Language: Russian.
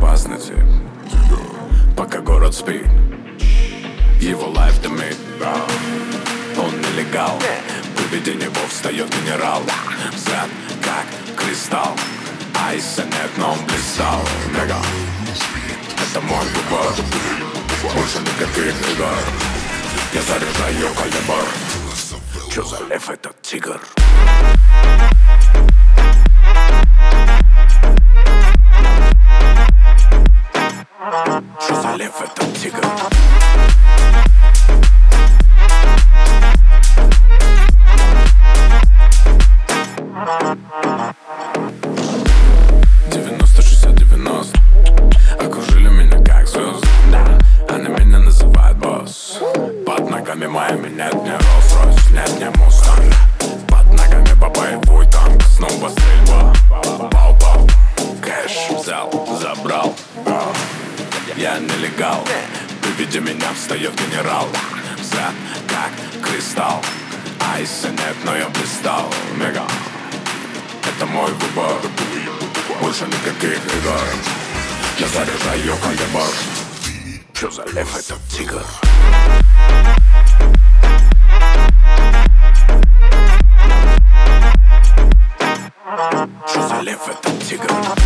опасности, пока город спит. Его лайф дымит, он нелегал. При виде него встает генерал. Взгляд как кристалл, айса нет, но он блистал. Мега, это мой выбор, больше никаких игр. Я заряжаю калибр. Чё за лев этот тигр? Чё за лев этот тигр? Окружили меня как звезды, да. Они меня называют босс. Под ногами моими нет ни Rolls-Royce, нет ни Mustang. Под ногами боевой танк, снова стрельба. Пау-пау, кэш взял, забрал. Я нелегал, при виде меня встает генерал. Взгляд как кристалл, айса нет, но я блистал. Мега, это мой выбор, больше никаких игр. Я заряжаю калибр. Чё за лев этот тигр? Чё за лев этот тигр?